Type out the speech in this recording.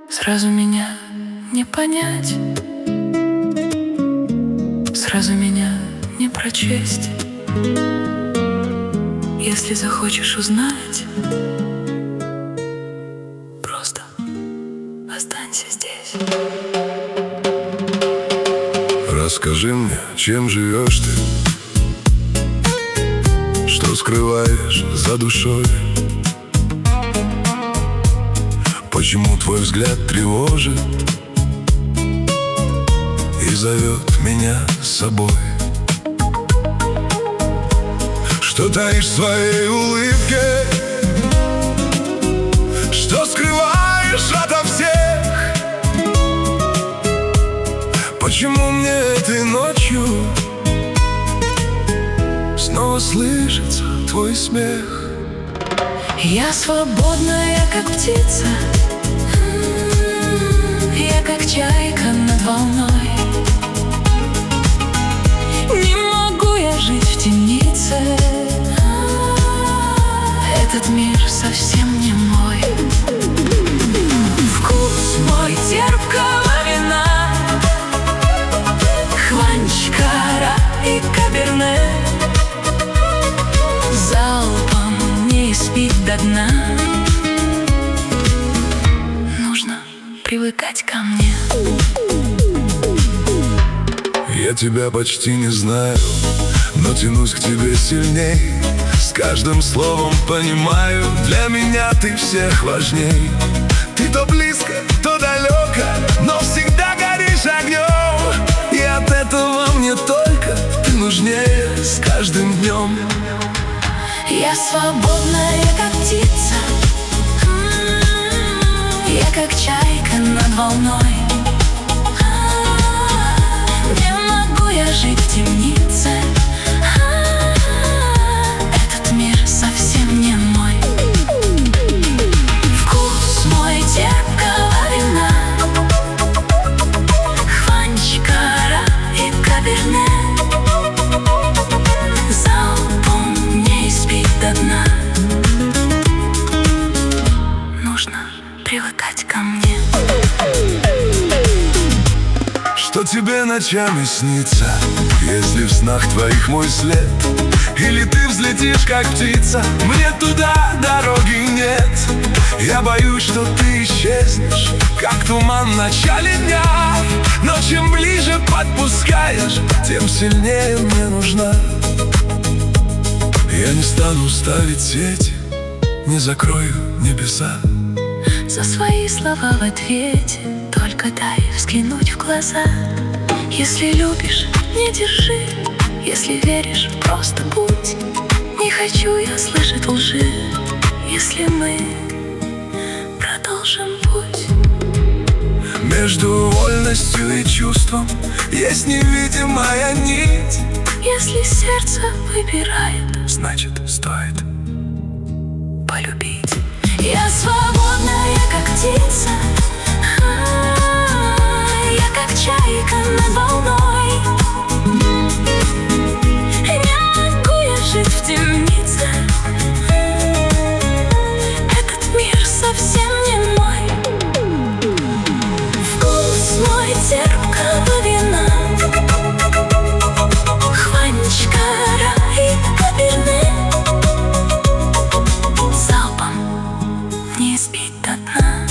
Сразу меня не понять, сразу меня не прочесть. Если захочешь узнать, просто останься здесь. Расскажи мне, чем живешь ты, что скрываешь за душой, почему твой взгляд тревожит и зовет меня с собой. Что таишь в своей улыбке, что скрываешь ото всех? Почему мне этой ночью снова слышится твой смех? Я свободная, как птица, я как чайка над волной. Не могу я жить в темнице, этот мир совсем не мой. Вкус мой терпкого вина, хванчкара и каберне, залпом не испить до дна. Нужно привыкать ко мне. Я тебя почти не знаю, но тянусь к тебе сильней. С каждым словом понимаю, для меня ты всех важней. Ты то близко, то далеко, но всегда горишь огнем. И от этого мне только ты нужнее с каждым днем. Я свободная, как птица, я как чайка над волной. Не могу я жить в темнице, этот мир совсем не мой. Вкус мой терпкого вина, хванчкара и каберне, залпом не испить до дна. Нужно привыкать ко мне. Что тебе ночами снится, если в снах твоих мой след? Или ты взлетишь, как птица, мне туда дороги нет? Я боюсь, что ты исчезнешь, как туман в начале дня. Но чем ближе подпускаешь, тем сильнее мне нужна. Я не стану ставить сети, не закрою небеса. За свои слова в ответе только дай взглянуть в глаза. Если любишь, не держи, если веришь, просто будь. Не хочу я слышать лжи, если мы продолжим путь. Между вольностью и чувством есть невидимая нить. Если сердце выбирает, Значит, стоит полюбить. Я свободная, как птица, я как чайка над волной. Не могу я жить в темнице, этот мир совсем не мой. Вкус мой терпкого вина, хванчкара и каберне, залпом не испить до дна.